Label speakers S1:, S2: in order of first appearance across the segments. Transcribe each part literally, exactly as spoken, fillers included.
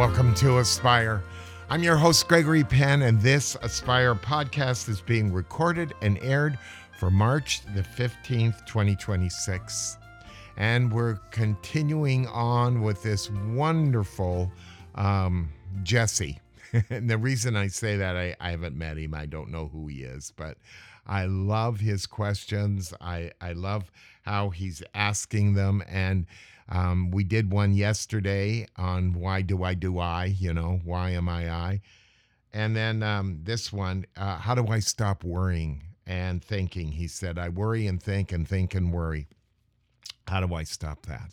S1: welcome to Aspire. I'm your host, Gregory Penn, and this Aspire podcast is being recorded and aired for March the fifteenth, twenty twenty-six. And we're continuing on with this wonderful um, Jesse. And the reason I say that, I, I haven't met him. I don't know who he is, but I love his questions. I, I love how he's asking them. And um, we did one yesterday on why do I do I, you know, why am I I? And then um, this one, uh, how do I stop worrying and thinking? He said, I worry and think and think and worry. How do I stop that?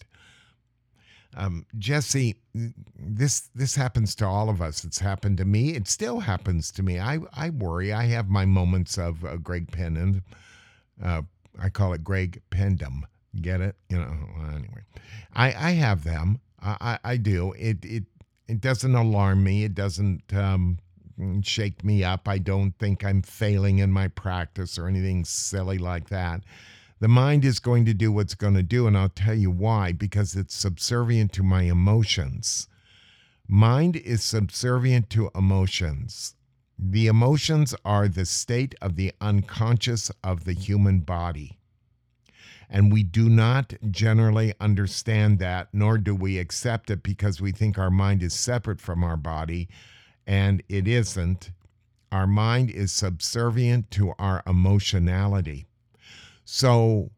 S1: Um, Jesse, this this happens to all of us. It's happened to me. It still happens to me. I, I worry. I have my moments of uh, Greg Penn. Uh, I call it Greg Pendum. Get it? You know. Well, anyway, I, I have them. I, I, I do. It it it doesn't alarm me. It doesn't um, shake me up. I don't think I'm failing in my practice or anything silly like that. The mind is going to do what's going to do, and I'll tell you why, because it's subservient to my emotions. Mind is subservient to emotions. The emotions are the state of the unconscious of the human body. And we do not generally understand that, nor do we accept it because we think our mind is separate from our body, and it isn't. Our mind is subservient to our emotionality. So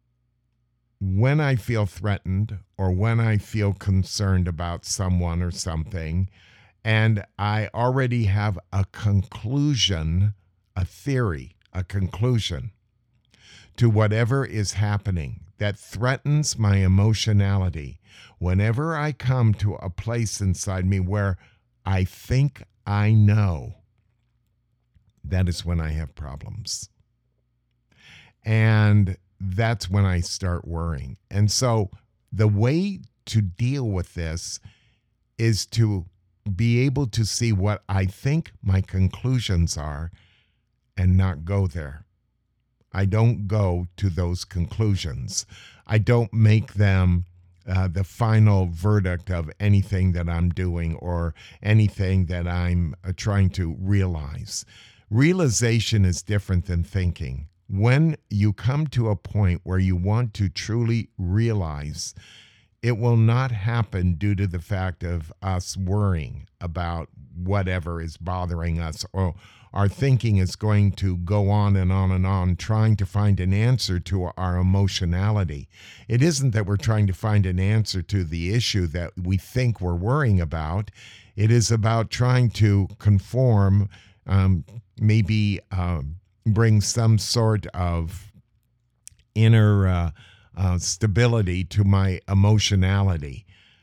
S1: when I feel threatened or when I feel concerned about someone or something, and I already have a conclusion, a theory, a conclusion to whatever is happening that threatens my emotionality, whenever I come to a place inside me where I think I know, that is when I have problems. And that's when I start worrying. And so the way to deal with this is to be able to see what I think my conclusions are and not go there. I don't go to those conclusions. I don't make them uh, the final verdict of anything that I'm doing or anything that I'm uh, trying to realize. Realization is different than thinking. When you come to a point where you want to truly realize, it will not happen due to the fact of us worrying about whatever is bothering us, or our thinking is going to go on and on and on trying to find an answer to our emotionality. It isn't that we're trying to find an answer to the issue that we think we're worrying about. It is about trying to conform, um, maybe um, bring some sort of inner uh, uh, stability to my emotionality.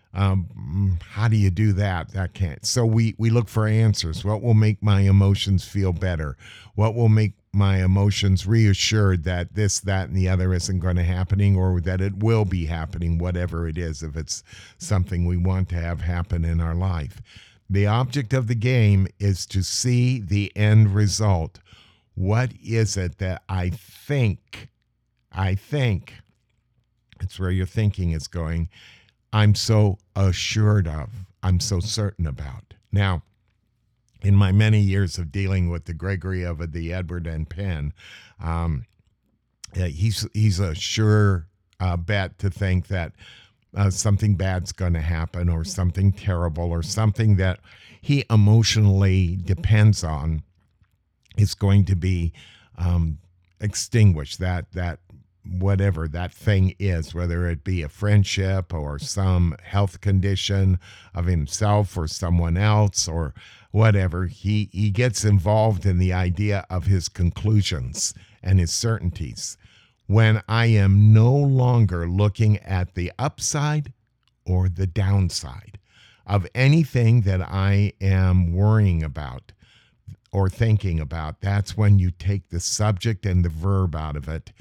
S1: Um, how do you do that? That can't. So we, we look for answers. What will make my emotions feel better? What will make my emotions reassured that this, that, and the other isn't going to happening, or that it will be happening, whatever it is, if it's something we want to have happen in our life. The object of the game is to see the end result. What is it that I think, I think, it's where your thinking is going, I'm so assured of, I'm so certain about. Now, in my many years of dealing with the Gregory of the Edward and Penn, um, he's, he's a sure uh, bet to think that uh, something bad's going to happen, or something terrible, or something that he emotionally depends on is going to be um, extinguished, that that whatever that thing is, whether it be a friendship or some health condition of himself or someone else or whatever. He, he gets involved in the idea of his conclusions and his certainties when I am no longer looking at the upside or the downside of anything that I am worrying about or thinking about. That's when you take the subject and the verb out of it,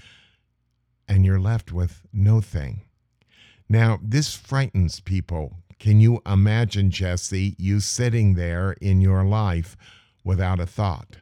S1: and you're left with no thing. Now, this frightens people. Can you imagine, Jesse, you sitting there in your life without a thought?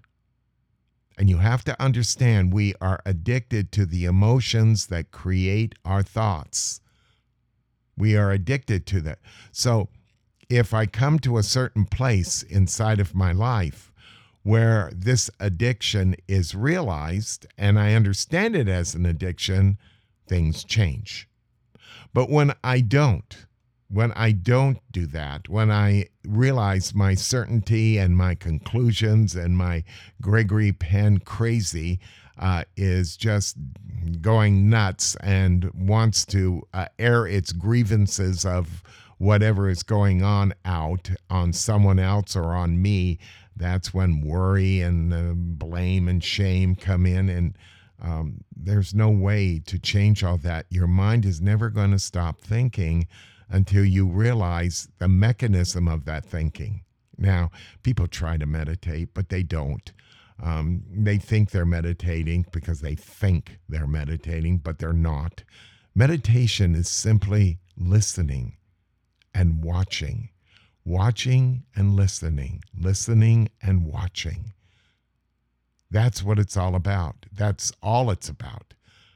S1: And you have to understand, we are addicted to the emotions that create our thoughts. We are addicted to that. So if I come to a certain place inside of my life where this addiction is realized and I understand it as an addiction, things change. But when I don't, when I don't do that, when I realize my certainty and my conclusions and my Gregory Penn crazy uh, is just going nuts and wants to uh, air its grievances of whatever is going on out on someone else or on me, that's when worry and uh, blame and shame come in. And um, there's no way to change all that. Your mind is never going to stop thinking until you realize the mechanism of that thinking. Now, people try to meditate, but they don't. Um, they think they're meditating because they think they're meditating, but they're not. Meditation is simply listening and watching, watching and listening, listening and watching. That's what it's all about. That's all it's about.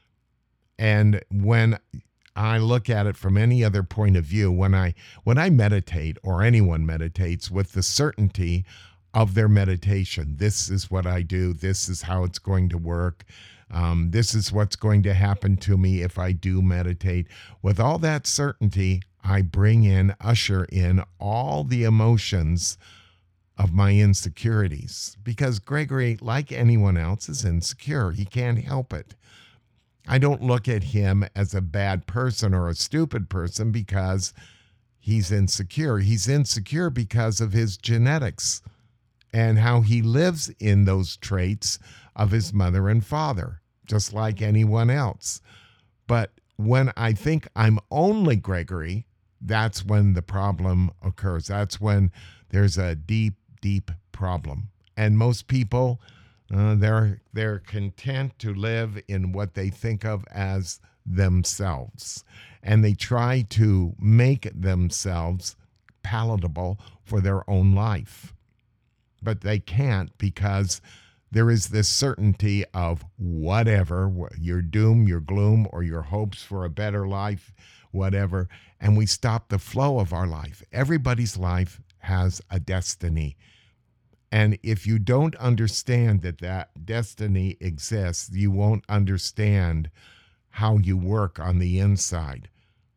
S1: And when I look at it from any other point of view, when I when I meditate, or anyone meditates with the certainty of their meditation, this is what I do, this is how it's going to work, um, this is what's going to happen to me if I do meditate. With all that certainty, I bring in, usher in all the emotions of my insecurities. Because Gregory, like anyone else, is insecure. He can't help it. I don't look at him as a bad person or a stupid person because he's insecure. He's insecure because of his genetics and how he lives in those traits of his mother and father, just like anyone else. But when I think I'm only Gregory, that's when the problem occurs. That's when there's a deep, deep problem. And most people, uh, they're they're content to live in what they think of as themselves. And they try to make themselves palatable for their own life. But they can't, because there is this certainty of whatever, your doom, your gloom, or your hopes for a better life, whatever, and we stop the flow of our life. Everybody's life has a destiny. And if you don't understand that that destiny exists, you won't understand how you work on the inside.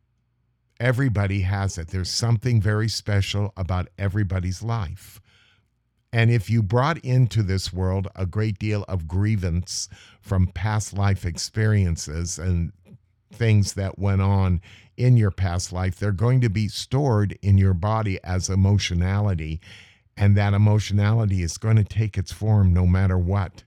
S1: Everybody has it. There's something very special about everybody's life. And if you brought into this world a great deal of grievance from past life experiences and things that went on in your past life, they're going to be stored in your body as emotionality. And that emotionality is going to take its form no matter what.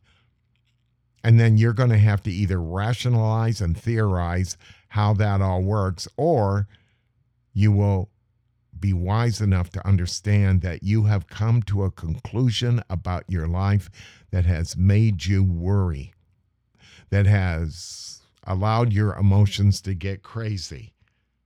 S1: And then you're going to have to either rationalize and theorize how that all works, or you will be wise enough to understand that you have come to a conclusion about your life that has made you worry, that has allowed your emotions to get crazy.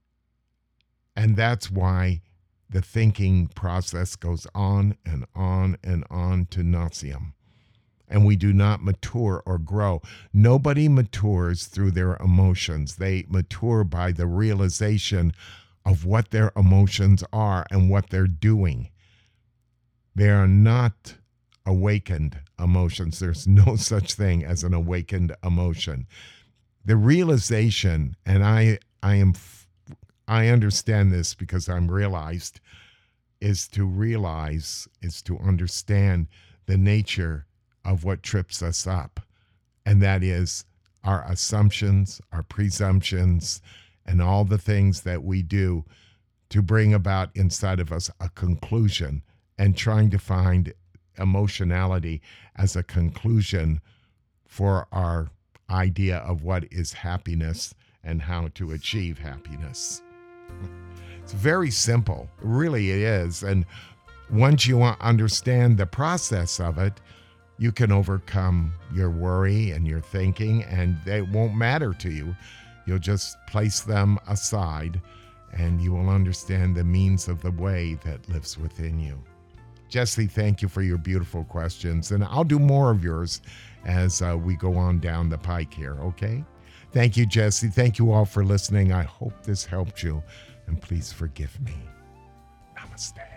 S1: And that's why the thinking process goes on and on and on to nauseam. And we do not mature or grow. Nobody matures through their emotions. They mature by the realization of what their emotions are and what they're doing. They are not awakened emotions. There's no such thing as an awakened emotion. The realization, and I I am I understand this because I'm realized, is to realize, is to understand the nature of what trips us up. And that is our assumptions, our presumptions, and all the things that we do to bring about inside of us a conclusion, and trying to find emotionality as a conclusion for our idea of what is happiness and how to achieve happiness. It's very simple. Really it is. And once you understand the process of it, you can overcome your worry and your thinking, and they won't matter to you. You'll just place them aside, and you will understand the means of the way that lives within you. Jesse, thank you for your beautiful questions, and I'll do more of yours as uh, we go on down the pike here, okay? Thank you, Jesse. Thank you all for listening. I hope this helped you, and please forgive me. Namaste. Namaste.